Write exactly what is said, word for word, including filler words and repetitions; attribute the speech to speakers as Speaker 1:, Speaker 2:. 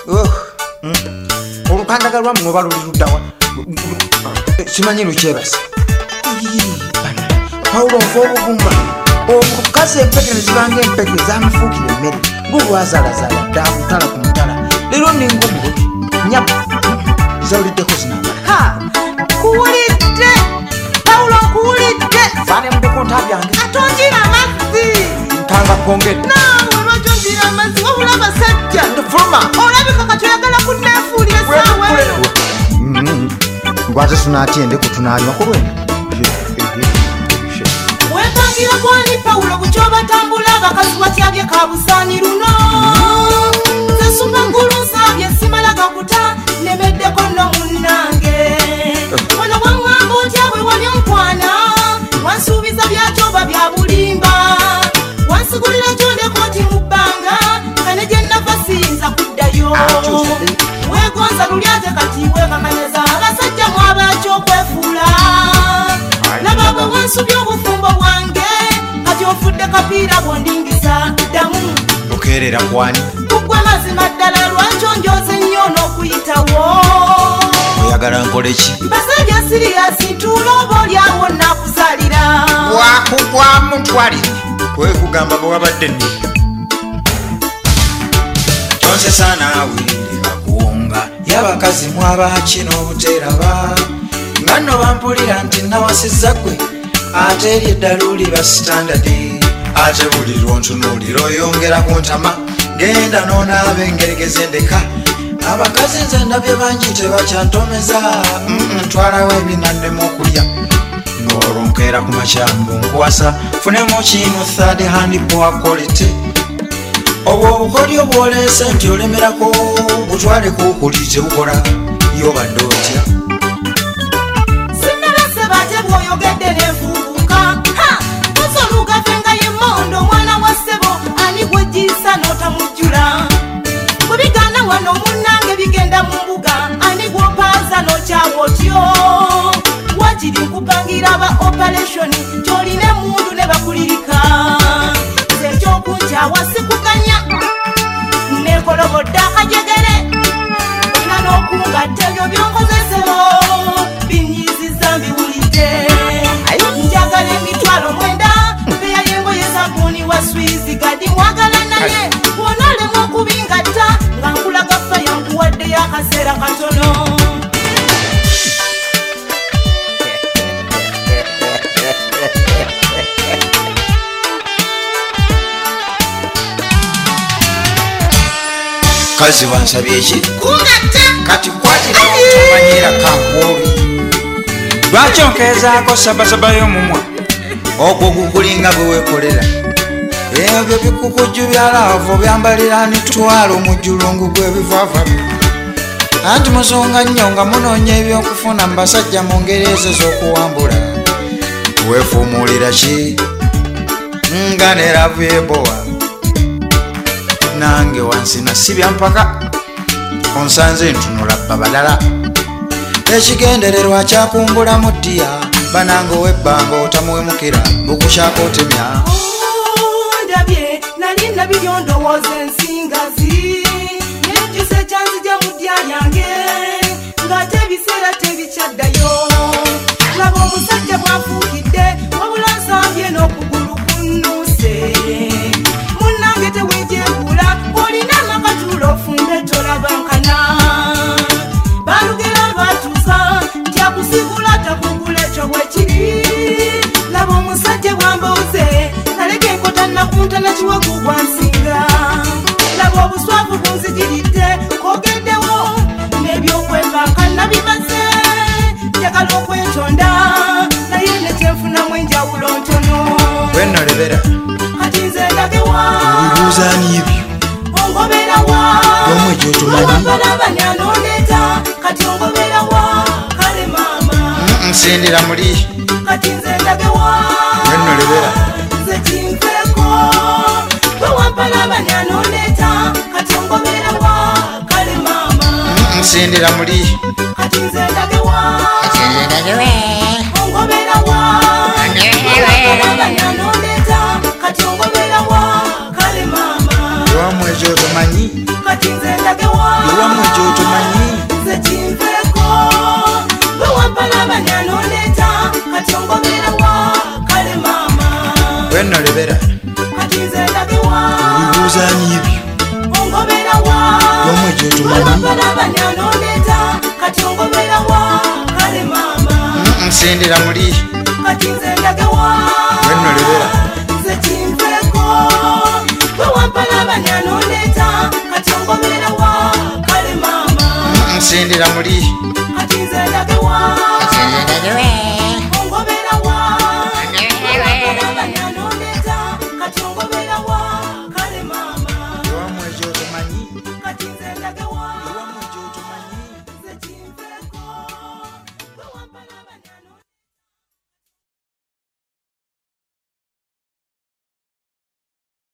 Speaker 1: Olukandaga lwamu noba luli luddawa simanyi lukyebasa Paulo nfa obugumba omukazi empeke nezibanga empeke zamufuukira emmere ng'olwazaalazaala dda mutala ku mutala leero ninga omulubi nyaba zawuliddeko zinambala
Speaker 2: kuwulidde Paulo nkuwulidde
Speaker 1: faanemudeko ntabyange
Speaker 2: atonjira amazzi
Speaker 1: ntanga kwongedde
Speaker 2: naawe lwatonjira amazzi wabula abasajja
Speaker 1: ndifuluma
Speaker 2: olabika kati oyagala kunneefuulira essaawa eno
Speaker 1: ngwate sunatyende kutunanywa ku lwena
Speaker 2: wepangira kwani Paulo kukyobatambula abakazi batyabye kabusaani luno zesumba ngulu nsabye simala gakuta nemeddeko nno munnange wano bwaŋŋamba otya bwe wali onkwana wansuubiza byakyoba bya bulimba wansigulira kyondekoti mu bbanga kane gye nava siyinza kuddayo weegonza luli ate kati weekakanyeza abasajja mwabakyo okwefuula laba bwe wansubya obufumbo bwange kati ofudde kapiira bwondingisa ddamu
Speaker 1: okeerera kwani
Speaker 2: kuggwe mazima ddala lwaki onjoze nnyo n'okuyitawo
Speaker 1: oyagala nkole ki
Speaker 2: basajja siriyasi ntuula oba olyawo nakuzalira
Speaker 1: wakugwamu twalire kwekugamba bwe wabadde nni tonsesa naawe lekakuwunga y'abakazi mwabaki n'obuteeraba nga nno bampulira nti nawasizza ggwe ate eri eddala oli ba sitandadi ate buli lwontunuulira oyongera ku ntama genda n'onaaba engeregeze ndeka abakazi nze ndabye bangi tebakyantomeza ntwalawo ebinaddemu okulya ng'olwo nkeera ku makyambu nkuwasa funemu kinu third hand poor quality obwo obukodyo bw'oleese nti olemerako butwaleko okuli tebukola yobadde otya
Speaker 2: sinnabase bate bw'oyogedde n'enfuuka tosolugafe nga yemondo omwana wa ssebo ani gwejjiisa n'otamujjula bwe bigaana wano munnange bigenda mu mbuga ani gw'opaaza n'okyawa otyo wakiri nkupangira aba operationi ky'olina emundu ne bakulirika nze ekyokunkyawa sikuganya neekolobodde akajegere olina n'okungatta ebyo byonkozesebo binyiiziza mbiwulidde njagala emitwalo mwenda mpeya y'engoye zabbuni wa swizi gadi mwagala naye bw'onoolemu okubingatta nga nkulaga faya nkuwaddeyo akaseera katono
Speaker 1: kazi wansabye ki
Speaker 2: kungatta
Speaker 1: kati kwatirawo tomanyira kankuobi lwaki onkeezaako sabasaba y'omumwa okwo gukulinga bwe weekolera ebyo bikukujju bya laavu byambalira nitwala omujjulungu gw'ebivaava anti musonga nnyo nga munoonya ebyokufuna mu basajja mu ngeri ezo z'okuwambula weefuumuulira ki nga ne laavu ebowa nange wansi nasibya mpaka onsanze ntunula bba balala ekigendererwa kyakumbulamu ddiya banange ow'ebbanga otamuwemukira bukusyako otemya
Speaker 2: ndabye nali nabiryo ndowooza ensingazi nejjusa ekyanzija mu ddya lyange ng'ate ebiseera tebikyaddayo laba omusajja bw'afuukidde wabula nsambye n'okugulu kunnuuse munnange teweejeegula olina amakatulo ofumbe tolabankana balugera batuusa nti akusigula takugula ekyo bwe kiri laba omusajja bwambooze naleka enkota nakunta nakiwagu gwansinga laba obuswavu bunzigiridde kogeddewo n'ebyokwebankana bimaze njagala okwetonda naye nekyenfunamu enjawulo ntono
Speaker 1: wenolebera
Speaker 2: kati nze ndagewa
Speaker 1: bibuuzaani ebyo
Speaker 2: ongoberawa
Speaker 1: omu ekyotomanyi
Speaker 2: abalabanyanoleta kati ongoberawa kale maama
Speaker 1: nsindira muli
Speaker 2: kati nze ndagewa
Speaker 1: wenolebera
Speaker 2: nze kinfeko bwe wampalabanyanoleta kati ongoberawa kale maama
Speaker 1: nsindira muli
Speaker 2: kati nze ndagewa ongoberawa bwe wampalabanyanoleta kati ongoberawa kale maama
Speaker 1: ewamwe ekyo tomanyi
Speaker 2: kati nze ndagewa
Speaker 1: ewamwe ekyo tomanyi
Speaker 2: nze kinveeko bwe wampalabanya nondeeta kati ongobera wa kale maama
Speaker 1: bwenno lebera
Speaker 2: kati nze ndagewa
Speaker 1: bibuuzanyi ebyo
Speaker 2: ongobera wa
Speaker 1: ewamwe ekyo
Speaker 2: bwe
Speaker 1: tomanyi
Speaker 2: wampalabanya nondeeta kati ongobera wa kale maama
Speaker 1: nsindira muli
Speaker 2: kati nze ndagewa
Speaker 1: bwenno lebera
Speaker 2: nze kinveeko bwe wampalabanya nondeeta kati ongobera wa kale maama
Speaker 1: nsindira muli
Speaker 2: kati nze ndagewa
Speaker 3: Nze ndagewa